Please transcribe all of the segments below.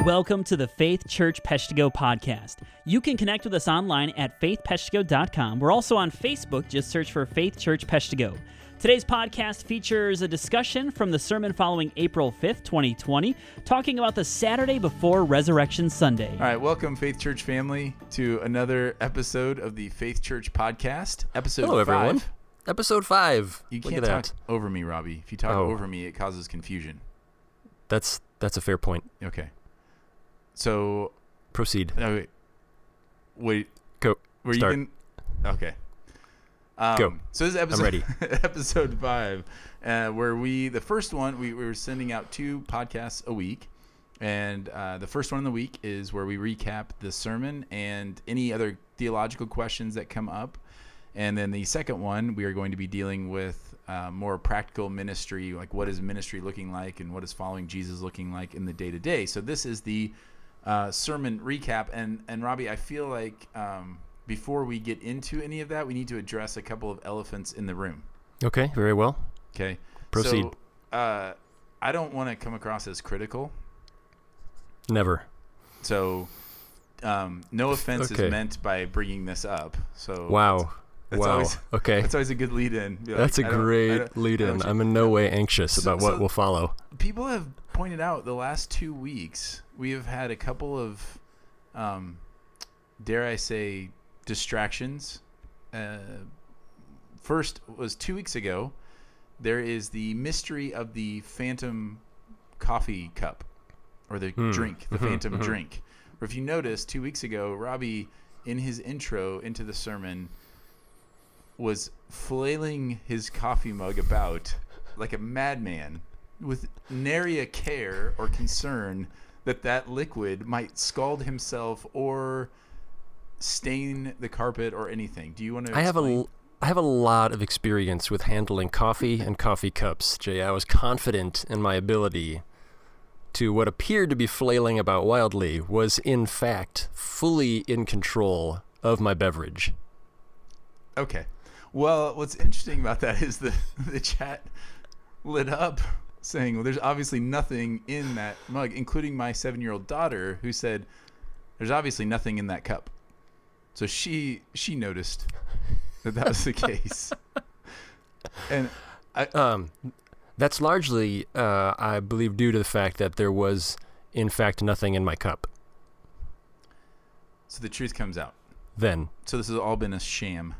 Welcome to the Faith Church Peshtigo podcast. You can connect with us online at faithpeshtigo.com. We're also on Facebook. Just search for Faith Church Peshtigo. Today's podcast features a discussion from the sermon following April 5th, 2020, talking about the Saturday before Resurrection Sunday. All right, welcome, Faith Church family, to another episode of the Faith Church podcast, episode 5. Hello, everyone. Episode 5. You can't talk over me, Robbie. If you talk over me, it causes confusion. That's a fair point. Okay. So proceed. No, wait. Go. Start. Okay. Go. So this is episode, I'm ready. episode 5, where the first one, we were sending out 2 podcasts a week. And the first one of the week is where we recap the sermon and any other theological questions that come up. And then the second one, we are going to be dealing with more practical ministry, like what is ministry looking like and what is following Jesus looking like in the day-to-day. So this is the sermon recap. And Robbie, I feel like before we get into any of that, we need to address a couple of elephants in the room. Okay, very well. Okay. Proceed. So I don't want to come across as critical. Never. So no offense is meant by bringing this up. So wow. Okay. That's always a good lead-in. That's a great lead-in. I'm in no way anxious about what will follow. People have pointed out the last 2 weeks, we have had a couple of, dare I say, distractions. First was 2 weeks ago. There is the mystery of the phantom coffee cup, or the drink, the phantom drink. Or if you notice, 2 weeks ago, Robbie, in his intro into the sermon, was flailing his coffee mug about like a madman with nary a care or concern that liquid might scald himself or stain the carpet or anything. Do you want to explain? I have a lot of experience with handling coffee and coffee cups, Jay. I was confident in my ability to what appeared to be flailing about wildly was in fact fully in control of my beverage. Okay. Well, what's interesting about that is the chat lit up saying, well, there's obviously nothing in that mug, including my 7-year-old daughter, who said, there's obviously nothing in that cup. So she noticed that was the case. And that's largely, I believe, due to the fact that there was, in fact, nothing in my cup. So the truth comes out. Then. So this has all been a sham.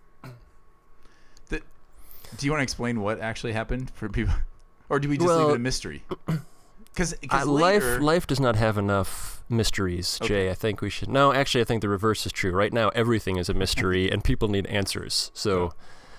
Do you want to explain what actually happened for people? Or do we just leave it a mystery? Because life does not have enough mysteries, Jay. Okay. I think we should... No, actually, I think the reverse is true. Right now, everything is a mystery, and people need answers. So,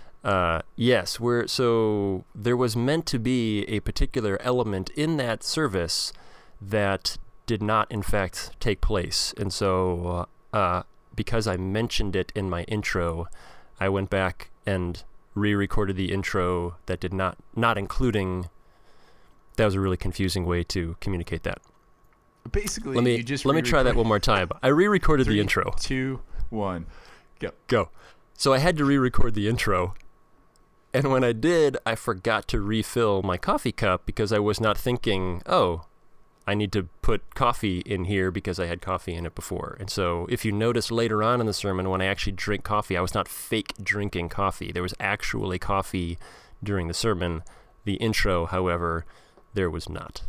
yes, so there was meant to be a particular element in that service that did not, in fact, take place. And so, because I mentioned it in my intro, I went back and re-recorded the intro that did not including. That was a really confusing way to communicate that. Basically, let me try that one more time. I re-recorded the intro. 2, 1, go. So I had to re-record the intro, and when I did, I forgot to refill my coffee cup because I was not thinking, I need to put coffee in here because I had coffee in it before. And so if you notice later on in the sermon, when I actually drink coffee, I was not fake drinking coffee. There was actually coffee during the sermon. The intro, however, there was not.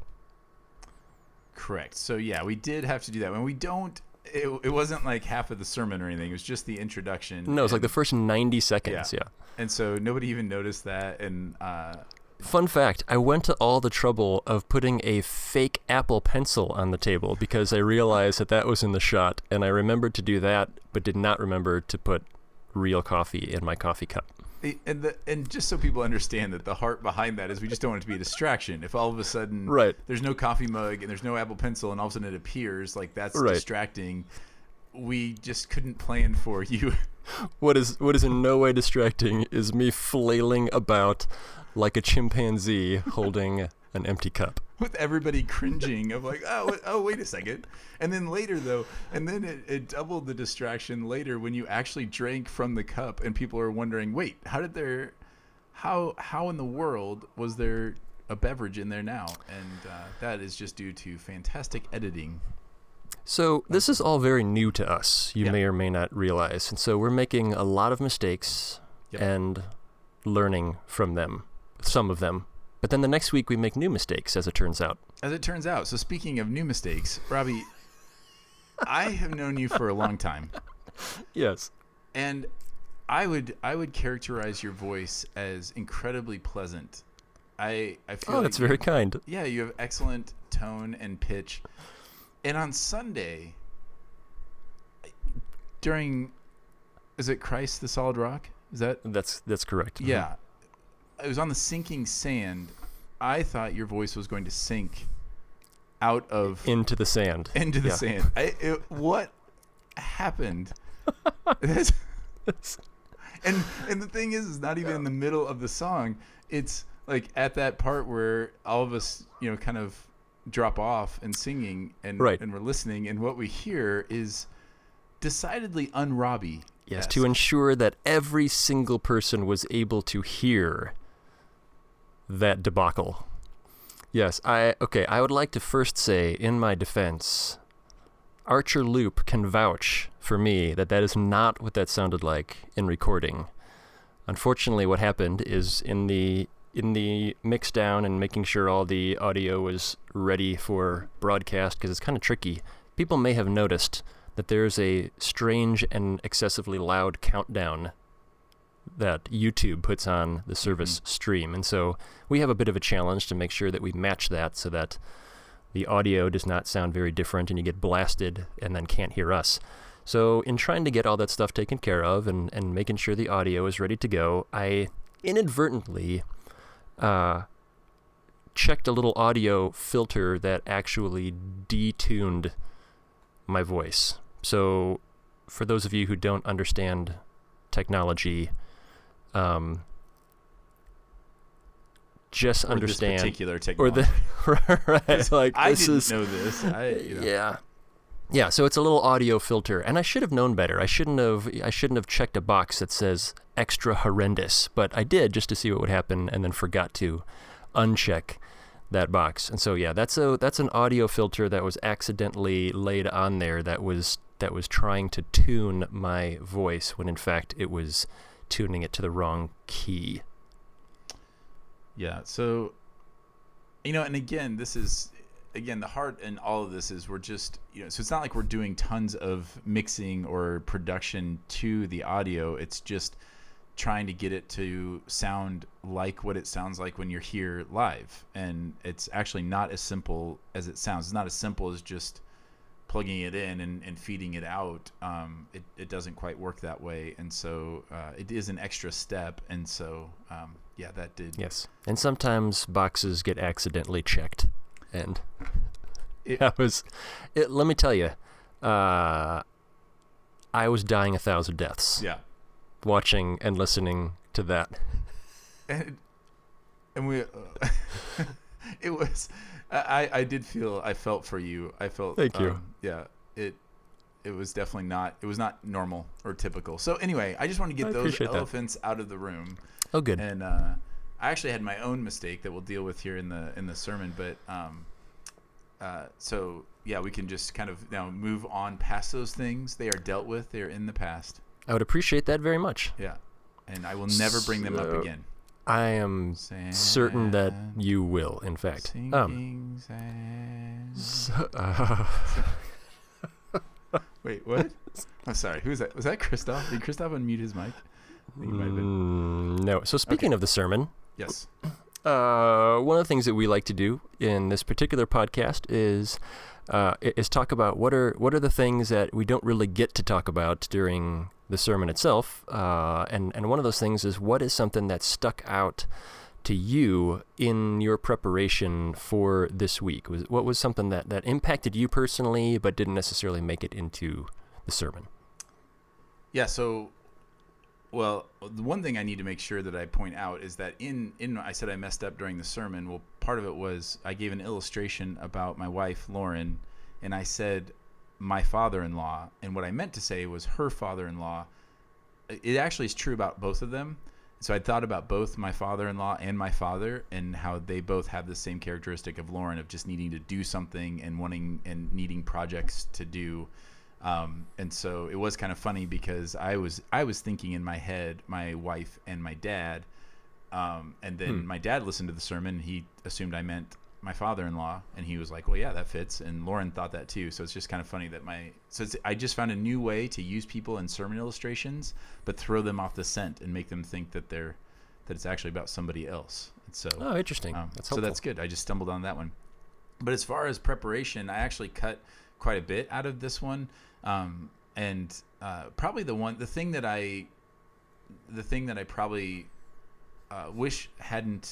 Correct. So yeah, we did have to do that. When we don't, it wasn't like half of the sermon or anything. It was just the introduction. No, it was like the first 90 seconds, yeah. And so nobody even noticed that. And fun fact, I went to all the trouble of putting a fake Apple Pencil on the table because I realized that was in the shot, and I remembered to do that, but did not remember to put real coffee in my coffee cup. And just so people understand that the heart behind that is we just don't want it to be a distraction. If all of a sudden there's no coffee mug and there's no Apple Pencil and all of a sudden it appears, like that's distracting, we just couldn't plan for you. What is in no way distracting is me flailing about like a chimpanzee holding an empty cup. With everybody cringing of like, oh, wait a second. And then later, though, it doubled the distraction later when you actually drank from the cup and people are wondering, wait, how in the world was there a beverage in there now, and that is just due to fantastic editing. So this is all very new to us, you Yeah. may or may not realize. And so we're making a lot of mistakes Yep. and learning from them, some of them. But then the next week we make new mistakes, as it turns out. As it turns out. So speaking of new mistakes, Robbie, I have known you for a long time, Yes. and I would characterize your voice as incredibly pleasant. I feel Oh, like that's very kind. yeah, you have excellent tone and pitch. And on Sunday, is it Christ the Solid Rock? Is that? That's correct. Yeah. It was on the sinking sand. I thought your voice was going to sink out of Into the sand. into the Yeah. sand. What happened? That's- and the thing is, it's not even in the middle of the song. It's like at that part where all of us, kind of drop off and singing, and Right. and we're listening, and what we hear is decidedly un-Robbie. Yes, to ensure that every single person was able to hear that debacle. Yes, I would like to first say, in my defense, Archer Loop can vouch for me that is not what that sounded like in recording. Unfortunately, what happened is in the mix down and making sure all the audio was ready for broadcast, because it's kind of tricky, people may have noticed that there's a strange and excessively loud countdown that YouTube puts on the service stream. And so we have a bit of a challenge to make sure that we match that so that the audio does not sound very different and you get blasted and then can't hear us. So in trying to get all that stuff taken care of and making sure the audio is ready to go, I inadvertently checked a little audio filter that actually detuned my voice. So for those of you who don't understand technology, just Or understand this particular or technology. right, like I this didn't is know this. yeah. So it's a little audio filter, and I should have known better. I shouldn't have checked a box that says extra horrendous, but I did just to see what would happen, and then forgot to uncheck that box. And so yeah, that's an audio filter that was accidentally laid on there that was trying to tune my voice when in fact it was tuning it to the wrong key. Yeah. So, and again, the heart in all of this is we're just, so it's not like we're doing tons of mixing or production to the audio. It's just trying to get it to sound like what it sounds like when you're here live. And it's actually not as simple as it sounds. It's not as simple as just plugging it in and feeding it out. It doesn't quite work that way. And so it is an extra step. And so, yeah, that did. Yes. And sometimes boxes get accidentally checked. And let me tell you, I was dying 1,000 deaths. Yeah. Watching and listening to that. And we, it was, I felt for you. I felt. Thank you. Yeah. It was definitely not, it was not normal or typical. So anyway, I just want to get those elephants out of the room. Oh, good. And I actually had my own mistake that we'll deal with here in the sermon, but so yeah, we can just kind of now move on past those things. They are dealt with. They are in the past. I would appreciate that very much. Yeah, and I will never bring them up again. I am certain that you will, in fact. Sinking sand. Wait, what? I'm sorry. Who was that? Was that Christoph? Did Christoph unmute his mic? I think he might have been. No. So speaking of the sermon, Yes. one of the things that we like to do in this particular podcast is talk about what are the things that we don't really get to talk about during the sermon itself, and one of those things is what is something that stuck out to you in your preparation for this week? What was something that impacted you personally but didn't necessarily make it into the sermon? Yeah, so, well, the one thing I need to make sure that I point out is that in I said I messed up during the sermon. Well, part of it was I gave an illustration about my wife, Lauren, and I said my father-in-law, and what I meant to say was her father-in-law. It actually is true about both of them. so I thought about both my father-in-law and my father, and how they both have the same characteristic of Lauren, of just needing to do something and wanting and needing projects to do. And so it was kind of funny, because I was thinking in my head, my wife and my dad, and then my dad listened to the sermon, and he assumed I meant my father-in-law, and he was like, well, yeah, that fits. And Lauren thought that too. So it's just kind of funny that I just found a new way to use people in sermon illustrations, but throw them off the scent and make them think that it's actually about somebody else. And so, oh, interesting. That's helpful. So that's good. I just stumbled on that one. But as far as preparation, I actually cut quite a bit out of this one. And probably the thing that I probably wish hadn't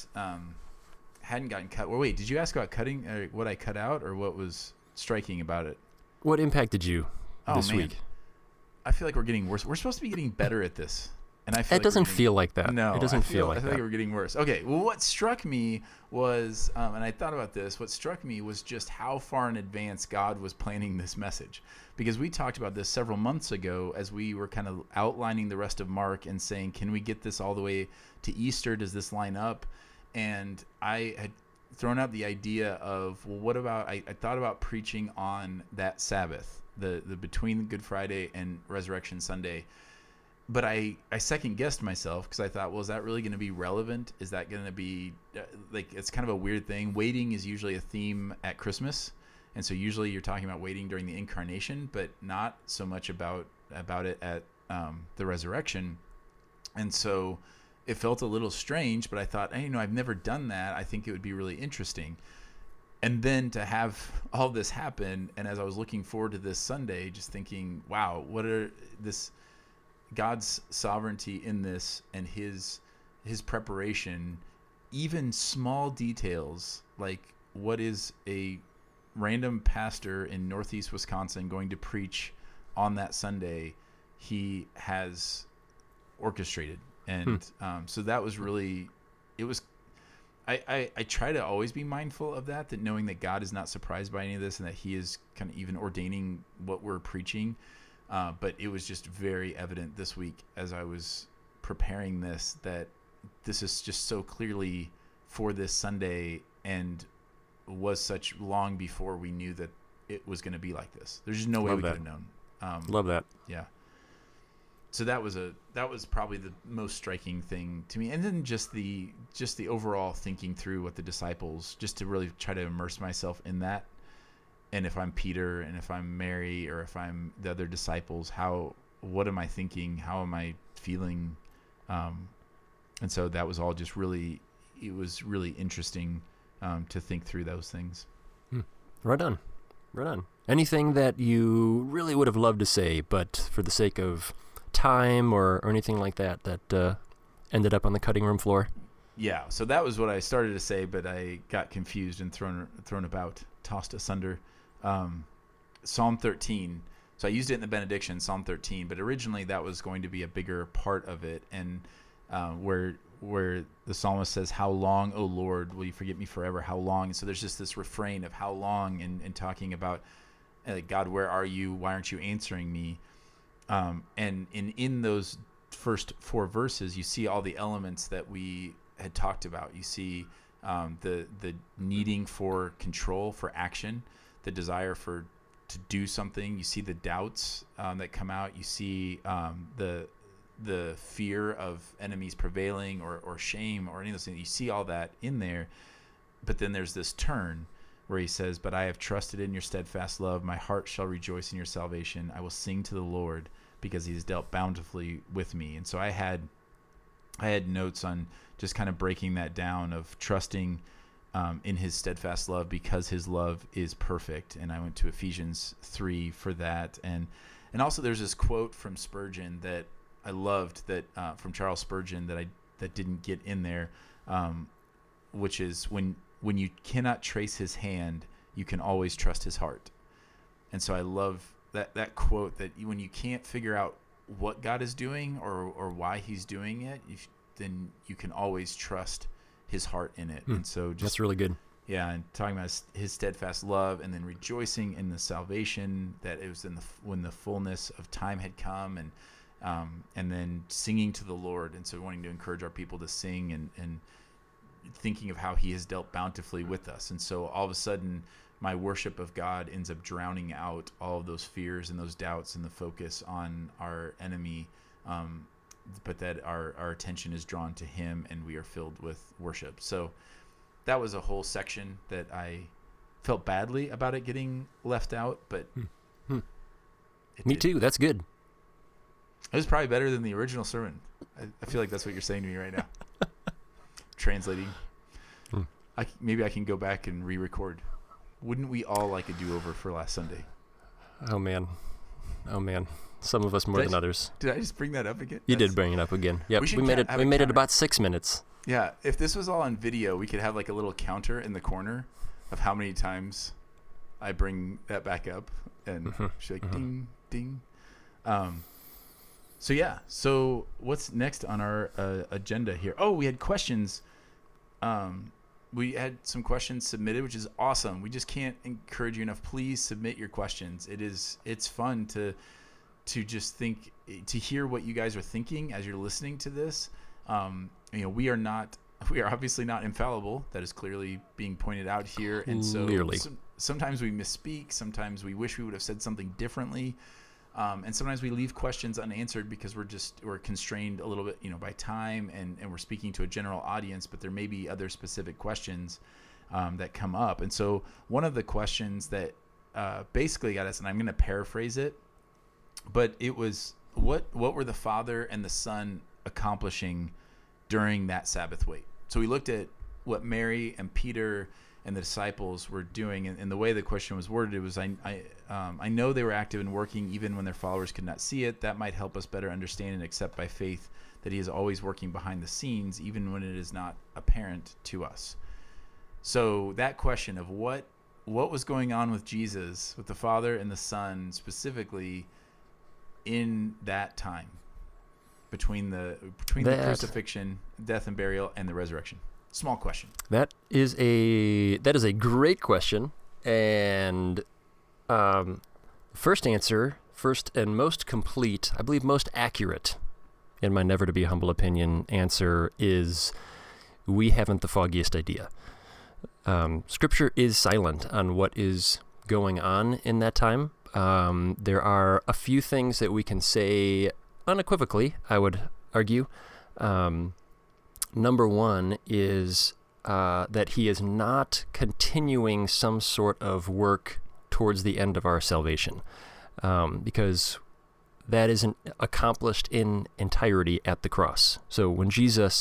gotten cut. Well, wait, did you ask about cutting, or what I cut out, or what was striking about it? What impacted you this week? I feel like we're getting worse. We're supposed to be getting better at this. And I feel it doesn't feel like that. No, it doesn't feel like I that. feel like we're getting worse. Okay, well, what struck me was, and I thought about this, what struck me was just how far in advance God was planning this message. Because we talked about this several months ago as we were kind of outlining the rest of Mark and saying, can we get this all the way to Easter? Does this line up? And I had thrown out the idea of, well, what about, I thought about preaching on that Sabbath, the between Good Friday and Resurrection Sunday. But I second guessed myself, because I thought, well, is that really going to be relevant? Is that going to be it's kind of a weird thing. Waiting is usually a theme at Christmas. And so usually you're talking about waiting during the incarnation, but not so much about it at the resurrection. And so it felt a little strange, but I thought, hey, I've never done that. I think it would be really interesting. And then to have all this happen, and as I was looking forward to this Sunday, just thinking, wow, what are this God's sovereignty in this, and his preparation, even small details like what is a random pastor in Northeast Wisconsin going to preach on that Sunday, he has orchestrated. And so that was really, it was, I try to always be mindful of that knowing that God is not surprised by any of this, and that he is kind of even ordaining what we're preaching. But it was just very evident this week as I was preparing this, that this is just so clearly for this Sunday, and was such long before we knew that it was going to be like this. There's just no way we could have known. Love that. Yeah. So that was probably the most striking thing to me. And then just the overall thinking through what the disciples, just to really try to immerse myself in that. And if I'm Peter, and if I'm Mary, or if I'm the other disciples, what am I thinking? How am I feeling? And so that was all just really, it was really interesting to think through those things. Right on. Anything that you really would have loved to say, but for the sake of time or anything like that ended up on the cutting room floor? Yeah, so that was what I started to say, but I got confused and thrown about, tossed asunder. Psalm 13. So I used it in the benediction, Psalm 13, but originally that was going to be a bigger part of it, and where the psalmist says, "How long, O Lord, will you forget me forever? How long?" And so there's just this refrain of how long, and talking about God, where are you? Why aren't you answering me? And in those first 4 verses, you see all the elements that we had talked about. You see the needing for control, for action, the desire to do something. You see the doubts that come out. You see the fear of enemies prevailing, or shame, or any of those things. You see all that in there. But then there's this turn where he says, "But I have trusted in your steadfast love. My heart shall rejoice in your salvation. I will sing to the Lord, because he has dealt bountifully with me." And so I had notes on just kind of breaking that down, of trusting in his steadfast love because his love is perfect. And I went to Ephesians 3 for that. And also there's this quote from Spurgeon that I loved, that from Charles Spurgeon, that didn't get in there, which is, when you cannot trace his hand, you can always trust his heart. And so I love that quote, that when you can't figure out what God is doing or why he's doing it, then you can always trust his heart in it. And so that's really good. Yeah, and talking about his steadfast love, and then rejoicing in the salvation that it was when the fullness of time had come, and then singing to the Lord. And so wanting to encourage our people to sing and thinking of how he has dealt bountifully with us. And so all of a sudden my worship of God ends up drowning out all of those fears and those doubts and the focus on our enemy, but that our attention is drawn to him and we are filled with worship. So that was a whole section that I felt badly about it getting left out, but Me too. That's good. It was probably better than the original sermon. I feel like that's what you're saying to me right now. Translating. Maybe I can go back and re-record. Wouldn't we all like a do-over for last Sunday? Oh man. Some of us more than others. Did I just bring that up again? You did bring it up again. Yep. We made it about 6 minutes. Yeah. If this was all on video, we could have like a little counter in the corner of how many times I bring that back up, and she's like ding ding. So what's next on our agenda here? Oh, we had questions. We had some questions submitted, which is awesome. We just can't encourage you enough. Please submit your questions. It's fun to just to hear what you guys are thinking as you're listening to this. We are obviously not infallible. That is clearly being pointed out here. And so sometimes we misspeak. Sometimes we wish we would have said something differently. And sometimes we leave questions unanswered because we're constrained a little bit, by time and we're speaking to a general audience, but there may be other specific questions that come up. And so one of the questions that basically got us, and I'm going to paraphrase it, but it was what were the Father and the Son accomplishing during that Sabbath wait? So we looked at what Mary and Peter and the disciples were doing, and the way the question was worded, it was, I know they were active and working even when their followers could not see it. That might help us better understand and accept by faith that he is always working behind the scenes, even when it is not apparent to us. So that question of what was going on with Jesus, with the Father and the Son specifically in that time between the crucifixion, death and burial, and the resurrection. Small question. That is a great question, and first and most complete, I believe most accurate, in my never to be humble opinion, answer is we haven't the foggiest idea. Scripture is silent on what is going on in that time. There are a few things that we can say unequivocally, I would argue. Number one is that he is not continuing some sort of work towards the end of our salvation, because that isn't accomplished in entirety at the cross. So when Jesus,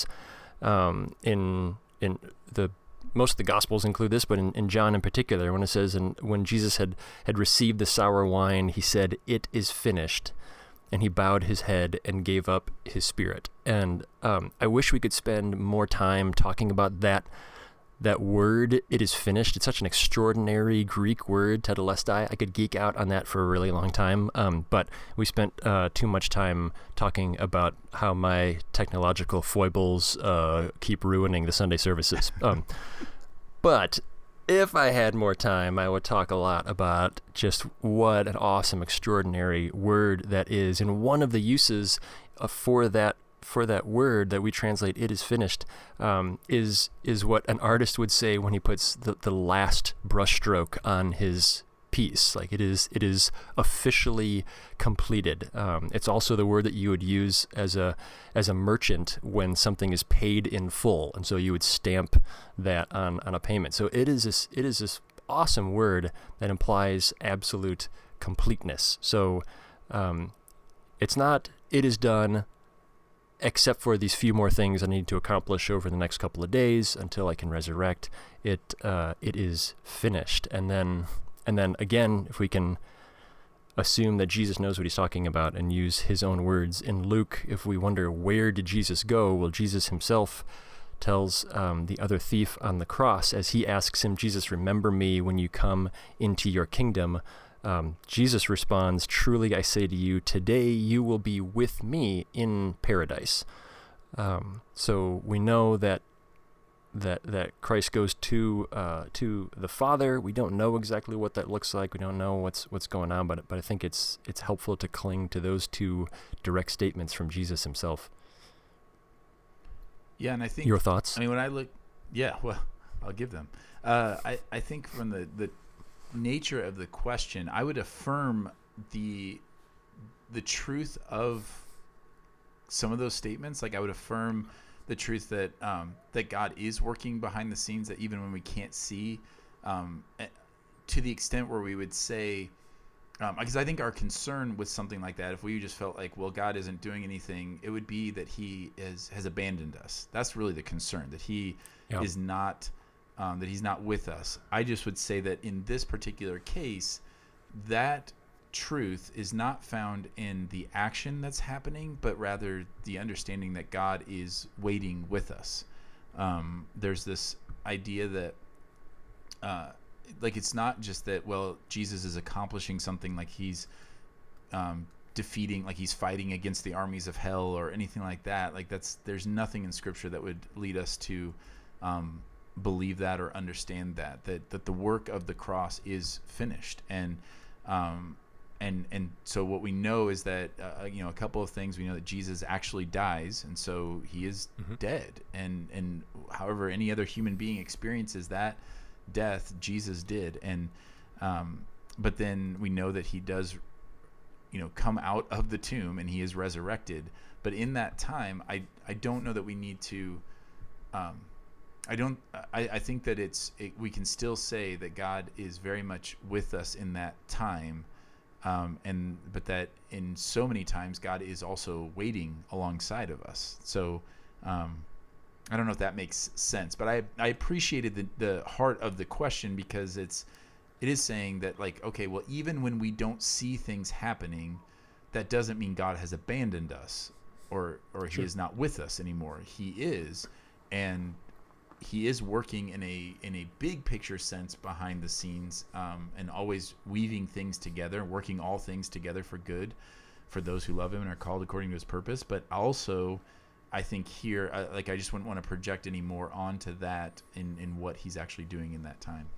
in most of the Gospels include this, but in John in particular, when it says, and when Jesus had received the sour wine, he said, "It is finished." And he bowed his head and gave up his spirit. And I wish we could spend more time talking about that word, "it is finished." It's such an extraordinary Greek word, tetelestai. I could geek out on that for a really long time, but we spent too much time talking about how my technological foibles keep ruining the Sunday services. But if I had more time, I would talk a lot about just what an awesome, extraordinary word that is. And one of the uses for that word that we translate "it is finished" is what an artist would say when he puts the last brushstroke on his piece. Like it is officially completed. It's also the word that you would use as a merchant when something is paid in full, and so you would stamp that on a payment. So it is this awesome word that implies absolute completeness. So it's not "it is done," except for these few more things I need to accomplish over the next couple of days until I can resurrect. It is finished. And then again, if we can assume that Jesus knows what he's talking about and use his own words in Luke, if we wonder where did Jesus go, well, Jesus himself tells the other thief on the cross, as he asks him, "Jesus, remember me when you come into your kingdom." Jesus responds, "Truly I say to you, today you will be with me in paradise." So we know that that Christ goes to the Father. We don't know exactly what that looks like. We don't know what's going on, but I think it's helpful to cling to those two direct statements from Jesus himself. Yeah, and I think your thoughts. I mean, when I look, yeah, well, I'll give them. I think from the nature of the question, I would affirm the truth of some of those statements. Like I would affirm the truth that that God is working behind the scenes, that even when we can't see, to the extent where we would say, because I think our concern with something like that, if we just felt like, well, God isn't doing anything, it would be that he has abandoned us. That's really the concern, that he is not, that he's not with us. I just would say that in this particular case, that truth is not found in the action that's happening, but rather the understanding that God is waiting with us. There's this idea that like it's not just that, well, Jesus is accomplishing something, like he's defeating, like he's fighting against the armies of hell or anything like that. Like there's nothing in Scripture that would lead us to believe that or understand that the work of the cross is finished. And so what we know is that a couple of things. We know that Jesus actually dies, and so he is dead. And however any other human being experiences that death, Jesus did. And but then we know that he does come out of the tomb and he is resurrected. But in that time, I don't know that we need to I think that we can still say that God is very much with us in that time. But that in so many times God is also waiting alongside of us. So I don't know if that makes sense, but I appreciated the heart of the question, because it is saying that, like, okay, well, even when we don't see things happening, that doesn't mean God has abandoned us or Sure. he is not with us anymore. He is, and he is working in a big picture sense behind the scenes, and always weaving things together, working all things together for good for those who love him and are called according to his purpose. But also, I think here, I just wouldn't want to project any more onto that in what he's actually doing in that time.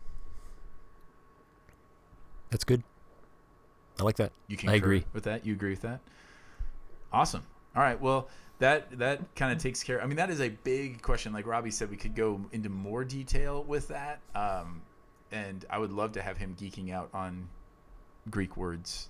That's good. I like that. I agree with that. You agree with that? Awesome. All right. Well, that kind of takes care. I mean, that is a big question. Like Robbie said, we could go into more detail with that. And I would love to have him geeking out on Greek words,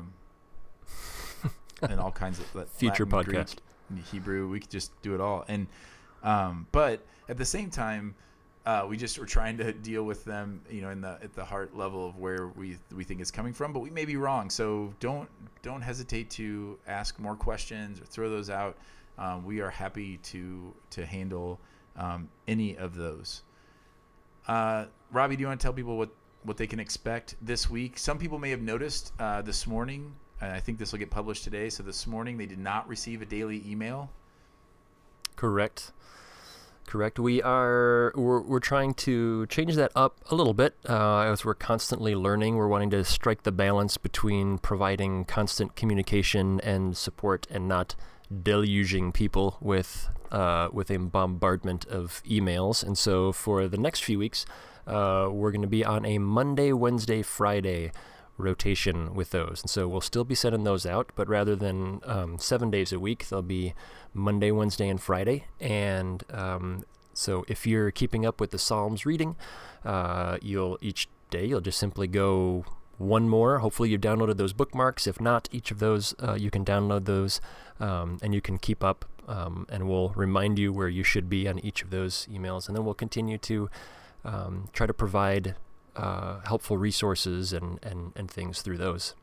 and all kinds of future Latin, podcast. Greek, Hebrew. We could just do it all. And but at the same time, we just were trying to deal with them, at the heart level of where we think it's coming from. But we may be wrong, so don't hesitate to ask more questions or throw those out. We are happy to handle any of those. Robbie, do you want to tell people what they can expect this week? Some people may have noticed this morning, and I think this will get published today. So this morning they did not receive a daily email. Correct. We're trying to change that up a little bit, as we're constantly learning. We're wanting to strike the balance between providing constant communication and support and not deluging people with a bombardment of emails. And so for the next few weeks, we're going to be on a Monday, Wednesday, Friday rotation with those. And so we'll still be sending those out, but rather than 7 days a week, they'll be Monday, Wednesday, and Friday. And so if you're keeping up with the Psalms reading, each day you'll just simply go one more. Hopefully you've downloaded those bookmarks. If not, each of those, you can download those, and you can keep up, and we'll remind you where you should be on each of those emails. And then we'll continue to try to provide helpful resources and things through those.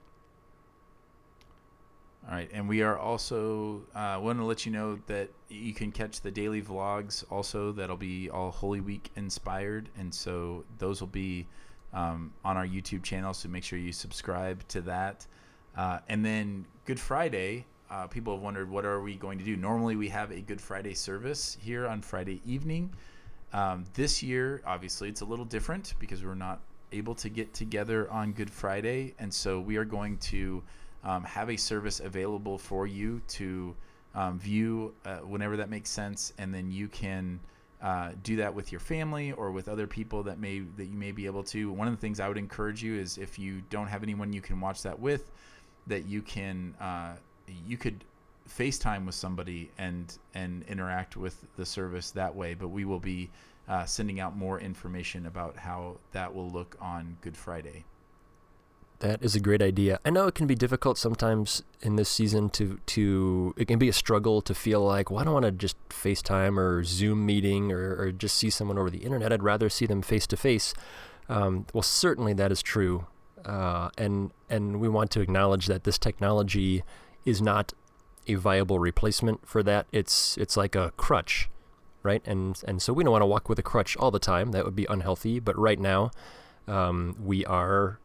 All right, and we are also want to let you know that you can catch the daily vlogs also. That'll be all Holy Week inspired, and so those will be on our YouTube channel, so make sure you subscribe to that. And then Good Friday, people have wondered, what are we going to do? Normally we have a Good Friday service here on Friday evening. This year, obviously, it's a little different because we're not able to get together on Good Friday, and so we are going to have a service available for you to view whenever that makes sense, and then you can do that with your family or with other people that you may be able to. One of the things I would encourage you is, if you don't have anyone you can watch that with, that you can you could FaceTime with somebody and interact with the service that way. But we will be sending out more information about how that will look on Good Friday. That is a great idea. I know it can be difficult sometimes in this season to it can be a struggle to feel like, well, I don't want to just FaceTime or Zoom meeting or just see someone over the internet. I'd rather see them face to face. Well, certainly that is true. And we want to acknowledge that this technology is not a viable replacement for that. It's like a crutch, right? And so we don't want to walk with a crutch all the time. That would be unhealthy. But right now, our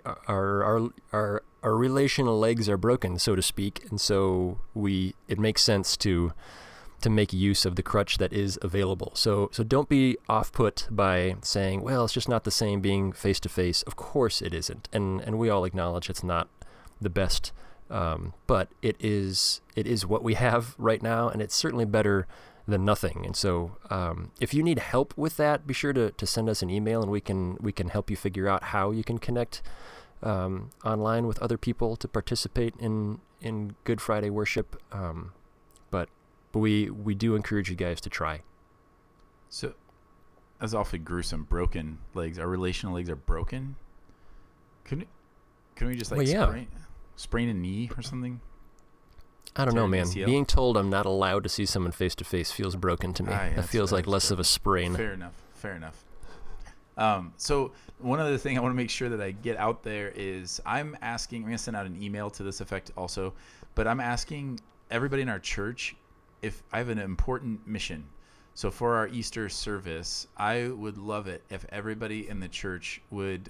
relational legs are broken, so to speak, and so it makes sense to make use of the crutch that is available. So don't be off-put by saying, well, it's just not the same being face-to-face. Of course it isn't, and we all acknowledge it's not the best, but it is what we have right now, and it's certainly better than nothing. And so if you need help with that, be sure to send us an email, and we can help you figure out how you can connect online with other people to participate in Good Friday worship. But we do encourage you guys to try. So that's awfully gruesome. Broken legs. Our relational legs are broken. Can we just sprain a knee or something? I don't know, man. Being told I'm not allowed to see someone face to face feels broken to me. That feels like less of a sprain. Fair enough. So one other thing I want to make sure that I get out there is I'm going to send out an email to this effect also, but I'm asking everybody in our church if I have an important mission. So for our Easter service, I would love it if everybody in the church would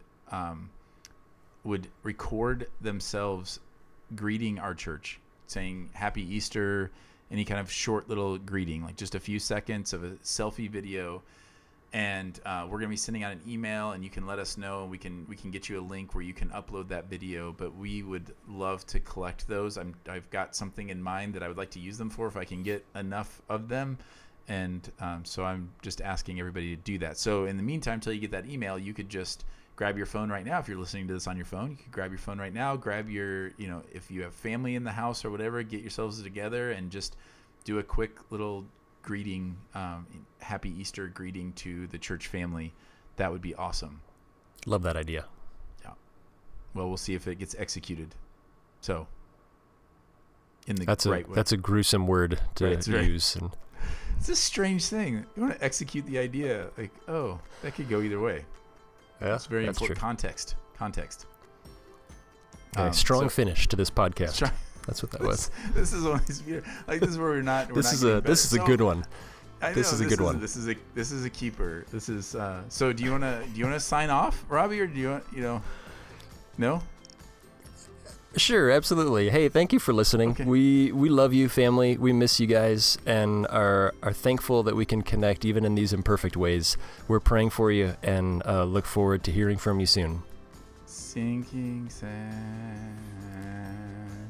record themselves greeting our church, saying Happy Easter, any kind of short little greeting, like just a few seconds of a selfie video. And we're going to be sending out an email, and you can let us know. We can get you a link where you can upload that video. But we would love to collect those. I've got something in mind that I would like to use them for if I can get enough of them. And so I'm just asking everybody to do that. So in the meantime, until you get that email, you could just grab your phone right now. If you're listening to this on your phone, you could grab your phone right now. Grab your, if you have family in the house or whatever, get yourselves together and just do a quick little greeting, Happy Easter greeting to the church family. That would be awesome. Love that idea. Yeah. Well, we'll see if it gets executed. So, in the right way. That's a gruesome word to use. And it's a strange thing. You want to execute the idea, like, oh, that could go either way. Yeah, that's very important. True. Context. Strong finish to this podcast. That's what that was. This is one of these, this is where we're not. This is a good one. This is a good one. This is a keeper. This is. So do you wanna sign off, Robbie, or do you want No. Sure, absolutely. Hey, thank you for listening. Okay. We love you, family. We miss you guys, and are thankful that we can connect even in these imperfect ways. We're praying for you, and look forward to hearing from you soon. Sinking sand.